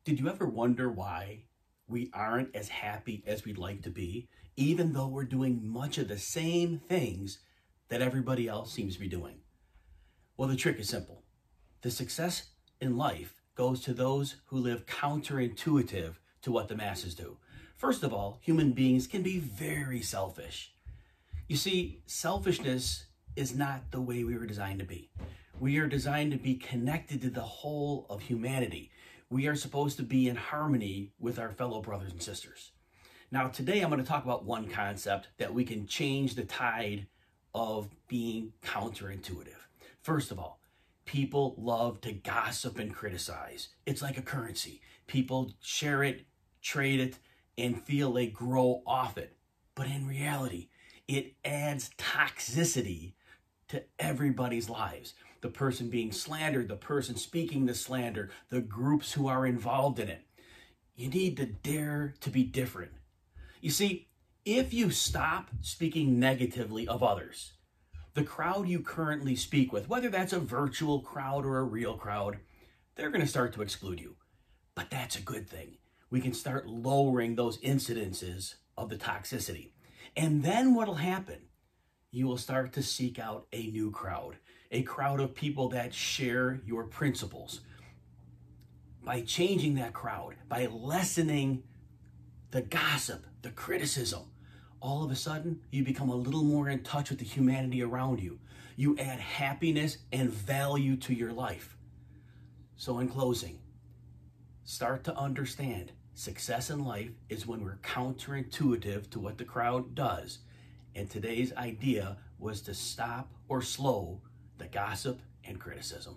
Did you ever wonder why we aren't as happy as we'd like to be, even though we're doing much of the same things that everybody else seems to be doing? Well, the trick is simple. The success in life goes to those who live counterintuitive to what the masses do. First of all, human beings can be very selfish. You see, selfishness is not the way we were designed to be. We are designed to be connected to the whole of humanity. We are supposed to be in harmony with our fellow brothers and sisters. Now, today I'm going to talk about one concept that we can change the tide of being counterintuitive. First of all, people love to gossip and criticize. It's like a currency. People share it, trade it, and feel they grow off it. But in reality, it adds toxicity to everybody's lives. The person being slandered, the person speaking the slander, the groups who are involved in it. You need to dare to be different. You see, if you stop speaking negatively of others, the crowd you currently speak with, whether that's a virtual crowd or a real crowd, they're going to start to exclude you. But that's a good thing. We can start lowering those incidences of the toxicity. And then what'll happen? You will start to seek out a new crowd, a crowd of people that share your principles. By changing that crowd, by lessening the gossip, the criticism, all of a sudden you become a little more in touch with the humanity around you. You add happiness and value to your life. So in closing, start to understand success in life is when we're counterintuitive to what the crowd does. And today's idea was to stop or slow the gossip and criticism.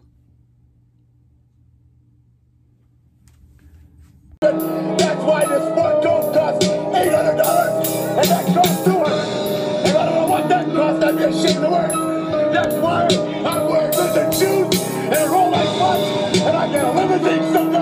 That's why this one coat costs $800 and that costs $200. And I don't know what that costs, I'd be ashamed to wear it. That's why I'm wearing lizard shoes and roll like butts and I get a limousine sometimes.